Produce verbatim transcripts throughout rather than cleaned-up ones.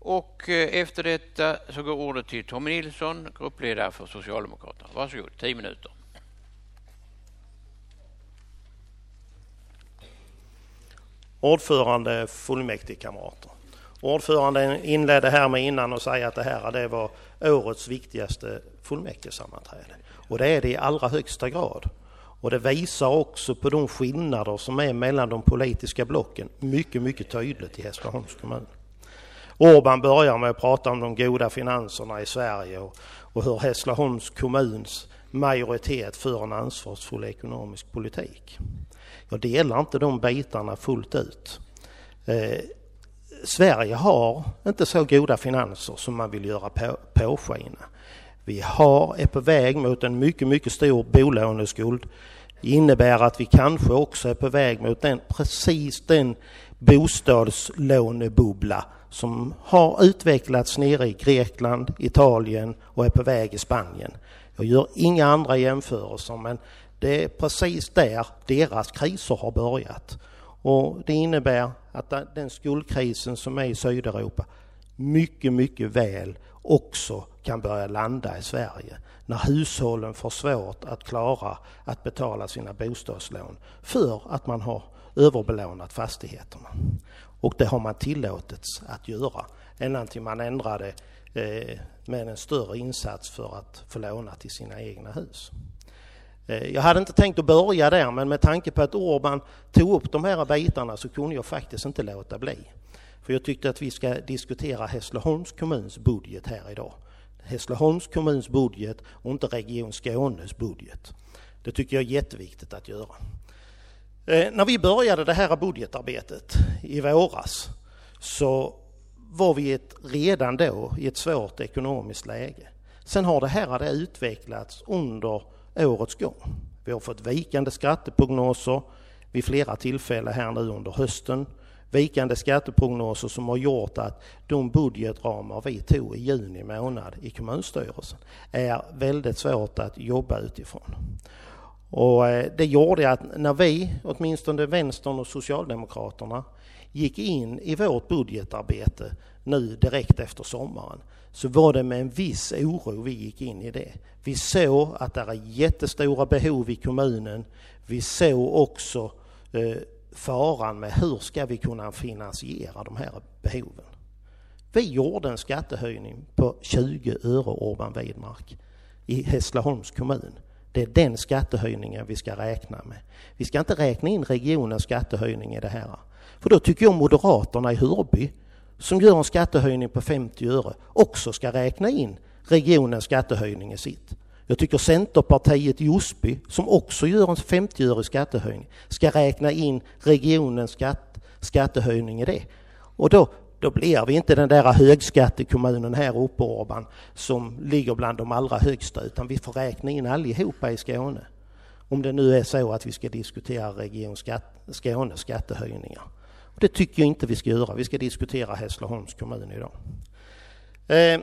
Och efter detta så går ordet till Tommy Nilsson, gruppledare för Socialdemokraterna. Varsågod, tio minuter. Ordförande, fullmäktigekamrater. Ordföranden inledde här med innan och säga att det här det var årets viktigaste fullmäktigesammanträde. Och det är det i allra högsta grad. Och det visar också på de skillnader som är mellan de politiska blocken mycket, mycket tydligt i Hässleholms kommun. Orban börjar med att prata om de goda finanserna i Sverige och, och hur Hässleholms kommuns majoritet för en ansvarsfull ekonomisk politik. Jag delar inte de bitarna fullt ut. Eh, Sverige har inte så goda finanser som man vill göra på, påskina. Vi har, är på väg mot en mycket, mycket stor bolåneskuld. Det innebär att vi kanske också är på väg mot den, precis den bostadslånebubbla som har utvecklats nere i Grekland, Italien och är på väg i Spanien. Jag gör inga andra jämförelser, men det är precis där deras kriser har börjat. Och det innebär att den skuldkrisen som är i Sydeuropa mycket, mycket väl också kan börja landa i Sverige. När hushållen får svårt att klara att betala sina bostadslån för att man har överbelånat fastigheterna. Och det har man tillåtits att göra ända till man ändrade eh, med en större insats för att få låna till sina egna hus. Jag hade inte tänkt att börja där, men med tanke på att Orban tog upp de här bitarna så kunde jag faktiskt inte låta bli. För jag tyckte att vi ska diskutera Hässleholms kommuns budget här idag. Hässleholms kommuns budget och inte Region Skånes budget. Det tycker jag är jätteviktigt att göra. Eh, när vi började det här budgetarbetet i våras så var vi ett, redan då i ett svårt ekonomiskt läge. Sen har det här det utvecklats under årets gång. Vi har fått vikande skatteprognoser vid flera tillfällen här nu under hösten. Vikande skatteprognoser som har gjort att de budgetramar vi tog i juni månad i kommunstyrelsen är väldigt svårt att jobba utifrån. Och det gjorde att när vi, åtminstone Vänstern och Socialdemokraterna, gick in i vårt budgetarbete nu direkt efter sommaren, så var det med en viss oro vi gick in i det. Vi såg att det är jättestora behov i kommunen. Vi såg också eh, faran med hur ska vi kunna finansiera de här behoven. Vi gjorde en skattehöjning på tjugo öre Orban Widmark i Hässleholms kommun. Det är den skattehöjningen vi ska räkna med. Vi ska inte räkna in regionens skattehöjning i det här. För då tycker jag Moderaterna i Hörby som gör en skattehöjning på femtio öre också ska räkna in regionens skattehöjning i sitt. Jag tycker Centerpartiet i Osby som också gör en femtio öre skattehöjning ska räkna in regionens skatt, skattehöjning i det. Och då, då blir vi inte den där högskattekommunen här uppe Orban som ligger bland de allra högsta, utan vi får räkna in allihopa i Skåne. Om det nu är så att vi ska diskutera region skatt, Skånes skattehöjningar. Och det tycker jag inte vi ska göra. Vi ska diskutera Hässleholms kommun idag. Eh,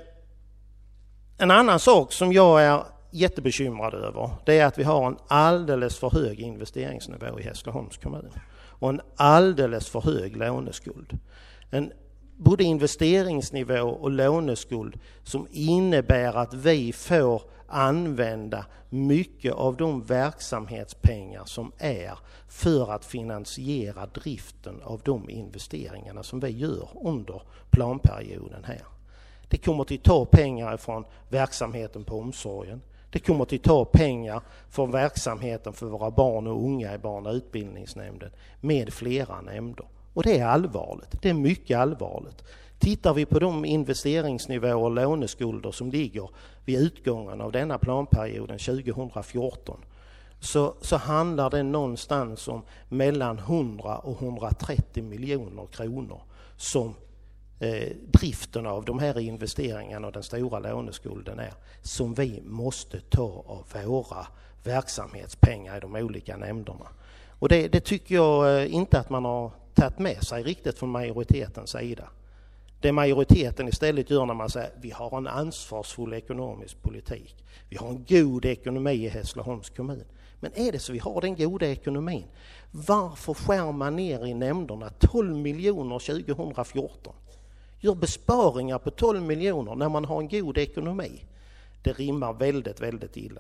en annan sak som jag är jättebekymrad över, det är att vi har en alldeles för hög investeringsnivå i Hässleholms kommun och en alldeles för hög låneskuld. En både investeringsnivå och låneskuld som innebär att vi får använda mycket av de verksamhetspengar som är för att finansiera driften av de investeringarna som vi gör under planperioden här. Det kommer att ta pengar från verksamheten på omsorgen. Det kommer att ta pengar från verksamheten för våra barn och unga i barn- och utbildningsnämnden med flera nämnder. Och det är allvarligt. Det är mycket allvarligt. Tittar vi på de investeringsnivåer och låneskulder som ligger vid utgången av denna planperioden tjugo fjorton så, så handlar det någonstans om mellan hundra och hundratrettio miljoner kronor som eh, driften av de här investeringarna och den stora låneskulden är, som vi måste ta av våra verksamhetspengar i de olika nämnderna. Och det, det tycker jag inte att man har tagit med sig riktigt från majoritetens sida. Det majoriteten istället gör när man säger vi har en ansvarsfull ekonomisk politik. Vi har en god ekonomi i Hässleholms kommun. Men är det så vi har den goda ekonomin? Varför skär man ner i nämnderna tolv miljoner tjugo fjorton? gör besparingar på tolv miljoner när man har en god ekonomi. Det rimmar väldigt, väldigt illa.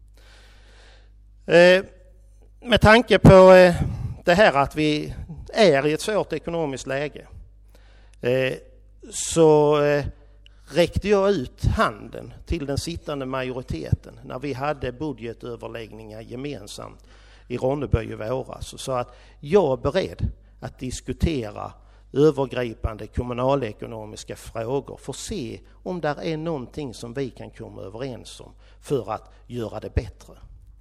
Eh, med tanke på eh, det här att vi är i ett svårt ekonomiskt läge eh, så eh, räckte jag ut handen till den sittande majoriteten när vi hade budgetöverläggningar gemensamt i Ronneby i våras och sa att jag är beredd att diskutera övergripande kommunalekonomiska frågor för att se om där är någonting som vi kan komma överens om för att göra det bättre.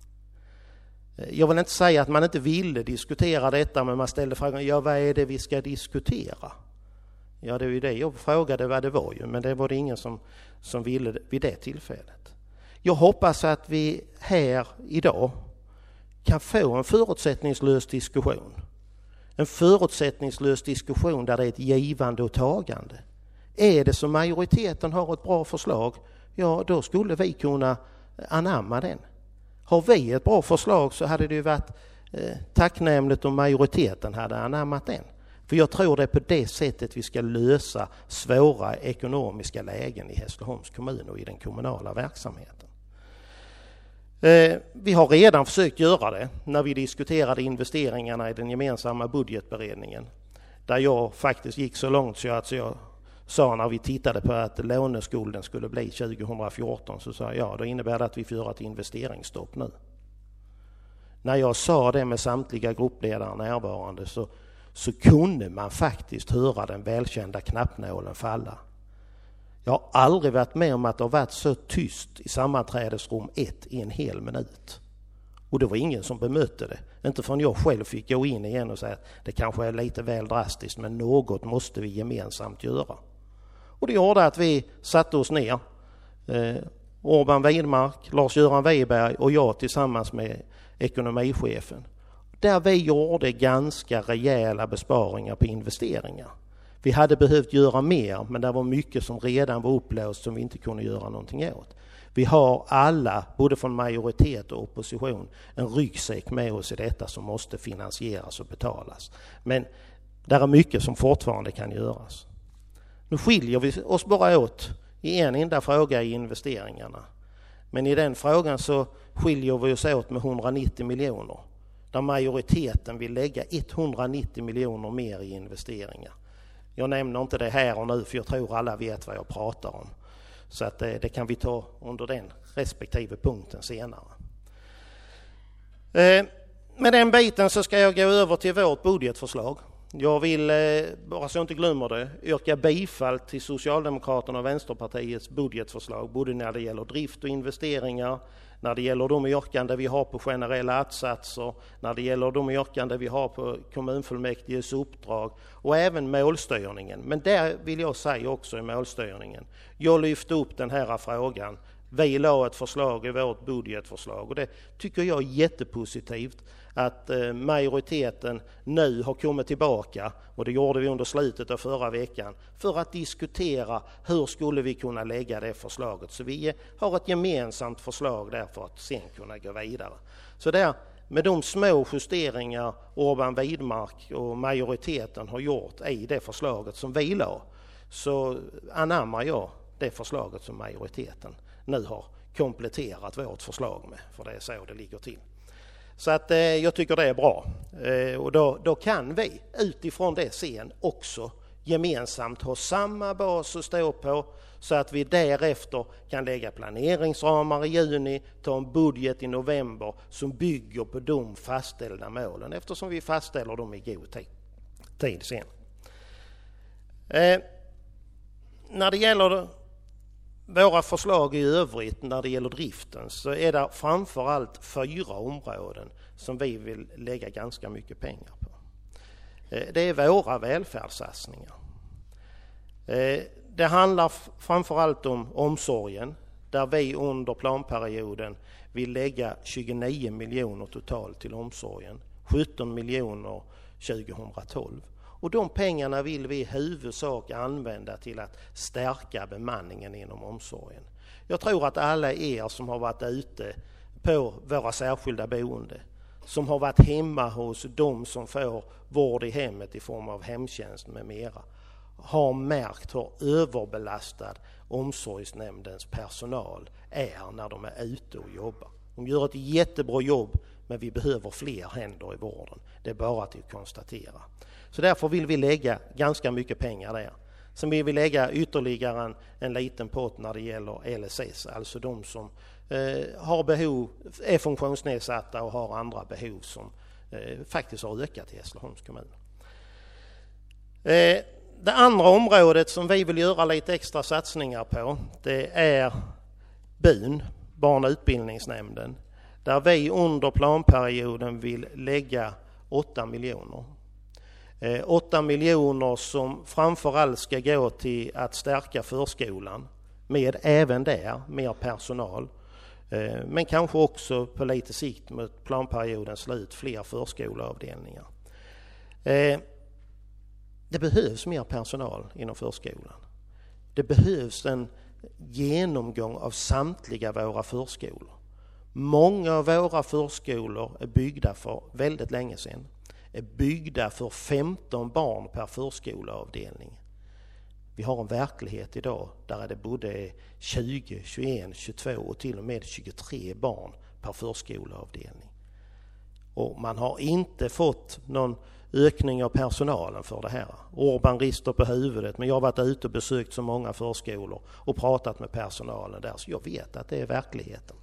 Jag vill inte säga att man inte ville diskutera detta, men man ställde frågan, ja vad är det vi ska diskutera? Ja, det är ju det jag frågade vad det var ju, men det var det ingen som, som ville vid det tillfället. Jag hoppas att vi här idag kan få en förutsättningslös diskussion. En förutsättningslös diskussion där det är ett givande och tagande. Är det som majoriteten har ett bra förslag, ja då skulle vi kunna anamma den. Har vi ett bra förslag så hade det ju varit eh, tacknämligt om majoriteten hade anammat den. För jag tror det är på det sättet vi ska lösa svåra ekonomiska lägen i Hässleholms kommun och i den kommunala verksamheten. Eh, vi har redan försökt göra det när vi diskuterade investeringarna i den gemensamma budgetberedningen. Där jag faktiskt gick så långt så att jag sa när vi tittade på att låneskulden skulle bli tjugohundrafjorton så sa jag ja, då innebär det att vi får göra ett investeringsstopp nu. När jag sa det med samtliga gruppledare närvarande så, så kunde man faktiskt höra den välkända knappnålen falla. Jag har aldrig varit med om att det har varit så tyst i sammanträdesrum ett i en hel minut. Och det var ingen som bemötte det. Inte förrän jag själv fick gå in igen och säga att det kanske är lite väl drastiskt men något måste vi gemensamt göra. Och det gjorde att vi satte oss ner. Eh, Urban Widmark, Lars-Göran Wiberg och jag tillsammans med ekonomichefen. Där vi gjorde ganska rejäla besparingar på investeringar. Vi hade behövt göra mer men det var mycket som redan var upplöst som vi inte kunde göra någonting åt. Vi har alla, både från majoritet och opposition, en ryggsäck med oss i detta som måste finansieras och betalas. Men där är mycket som fortfarande kan göras. Nu skiljer vi oss bara åt i en enda fråga i investeringarna. Men i den frågan så skiljer vi oss åt med hundranittio miljoner. Där majoriteten vill lägga etthundranittio miljoner mer i investeringar. Jag nämner inte det här och nu för jag tror alla vet vad jag pratar om. Så att det, det kan vi ta under den respektive punkten senare. Eh, med den biten så ska jag gå över till vårt budgetförslag. Jag vill, eh, bara så jag inte glömmer det, yrka bifall till Socialdemokraterna och Vänsterpartiets budgetförslag. Både när det gäller drift och investeringar, när det gäller de yrkanden vi har på generella attsatser, när det gäller de yrkanden vi har på kommunfullmäktiges uppdrag och även målstyrningen. Men där vill jag säga också i målstyrningen. Jag lyfte upp den här frågan. Vi la ett förslag i vårt budgetförslag och det tycker jag är jättepositivt att majoriteten nu har kommit tillbaka, och det gjorde vi under slutet av förra veckan, för att diskutera hur skulle vi kunna lägga det förslaget. Så vi har ett gemensamt förslag där för att sen kunna gå vidare. Så där, med de små justeringar Urban Widmark och majoriteten har gjort i det förslaget som vi la, så anammar jag det förslaget som majoriteten nu har kompletterat vårt förslag med, för det är så det ligger till. Så att eh, jag tycker det är bra. Eh, och då, då kan vi utifrån det sen också gemensamt ha samma bas att stå på så att vi därefter kan lägga planeringsramar i juni, ta en budget i november som bygger på de fastställda målen eftersom vi fastställer dem i god tid, tid sen. Eh, när det gäller våra förslag i övrigt när det gäller driften så är det framförallt fyra områden som vi vill lägga ganska mycket pengar på. Det är våra välfärdssatsningar. Det handlar framförallt om omsorgen där vi under planperioden vill lägga tjugonio miljoner totalt till omsorgen, sjutton miljoner tjugohundratolv. Och de pengarna vill vi i huvudsak använda till att stärka bemanningen inom omsorgen. Jag tror att alla er som har varit ute på våra särskilda boende, som har varit hemma hos de som får vård i hemmet i form av hemtjänst med mera, har märkt hur överbelastad omsorgsnämndens personal är när de är ute och jobbar. De gör ett jättebra jobb, men vi behöver fler händer i vården. Det är bara att konstatera. Så därför vill vi lägga ganska mycket pengar där. Sen vill vi lägga ytterligare en, en liten pott när det gäller L S S, alltså de som eh, har behov, är funktionsnedsatta och har andra behov som eh, faktiskt har ökat i Hässleholms kommun. Eh, det andra området som vi vill göra lite extra satsningar på, det är B U N, Barn- och utbildningsnämnden, där vi under planperioden vill lägga åtta miljoner. åtta miljoner som framförallt ska gå till att stärka förskolan med även där mer personal. Men kanske också på lite sikt mot planperiodens slut fler förskoleavdelningar. Det behövs mer personal inom förskolan. Det behövs en genomgång av samtliga våra förskolor. Många av våra förskolor är byggda för väldigt länge sedan. Är byggda för femton barn per förskoleavdelning. Vi har en verklighet idag där det både tjugo, tjugoett, tjugotvå och till och med tjugotre barn per förskoleavdelning. Och man har inte fått någon ökning av personalen för det här. Orban rister på huvudet, men jag har varit ute och besökt så många förskolor och pratat med personalen där, så jag vet att det är verkligheten.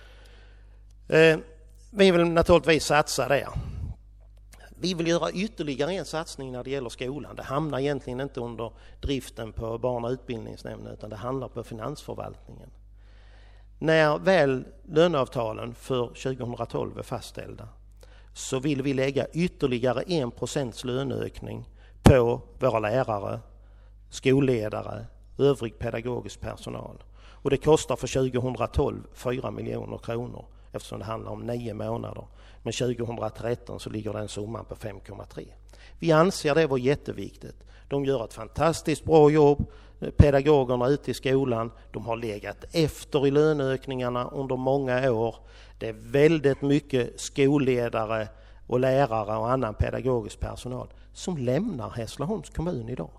Eh, vi vill naturligtvis satsa där. Vi vill göra ytterligare en satsning när det gäller skolan. Det hamnar egentligen inte under driften på barn- och utbildningsnämnden, utan det handlar på finansförvaltningen. När väl löneavtalen för tjugohundratolv är fastställda så vill vi lägga ytterligare en procents löneökning på våra lärare, skolledare och övrig pedagogisk personal. Och det kostar för tjugohundratolv fyra miljoner kronor eftersom det handlar om nio månader. Men tjugohundratretton så ligger den summan på fem komma tre. Vi anser det var jätteviktigt. De gör ett fantastiskt bra jobb. Pedagogerna ute i skolan, de har legat efter i löneökningarna under många år. Det är väldigt mycket skolledare och lärare och annan pedagogisk personal som lämnar Hässleholms kommun idag.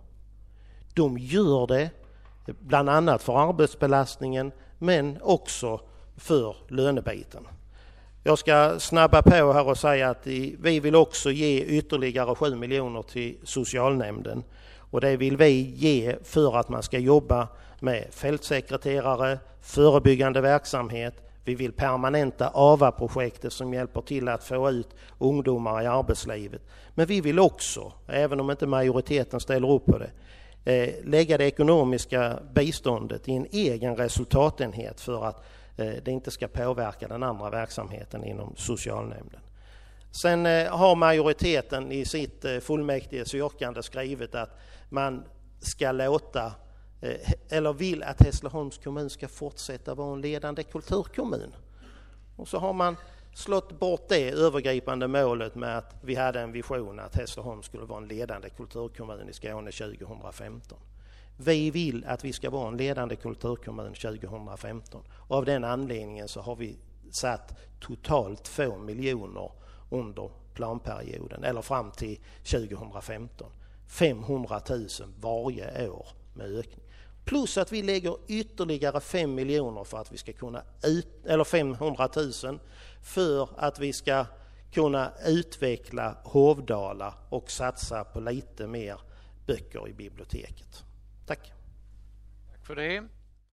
De gör det bland annat för arbetsbelastningen, men också för lönebiten. Jag ska snabba på här och säga att vi vill också ge ytterligare sju miljoner till socialnämnden. Och det vill vi ge för att man ska jobba med fältsekreterare, förebyggande verksamhet. Vi vill permanenta A V A-projektet som hjälper till att få ut ungdomar i arbetslivet. Men vi vill också, även om inte majoriteten ställer upp på det, lägga det ekonomiska biståndet i en egen resultatenhet för att det inte ska påverka den andra verksamheten inom socialnämnden. Sen har majoriteten i sitt fullmäktiges yrkande skrivit att man ska låta, eller vill att Hässleholms kommun ska fortsätta vara en ledande kulturkommun. Och så har man slått bort det övergripande målet med att vi hade en vision att Hässleholm skulle vara en ledande kulturkommun i Skåne tjugohundrafemton. Vi vill att vi ska vara en ledande kulturkommun tjugohundrafemton. Och av den anledningen så har vi satt totalt två miljoner under planperioden, eller fram till tjugohundrafemton. femhundratusen varje år med ökning. Plus att vi lägger ytterligare fem miljoner för att vi ska kunna ut, eller femhundratusen för att vi ska kunna utveckla Hovdala och satsa på lite mer böcker i biblioteket. Tack. Tack för det.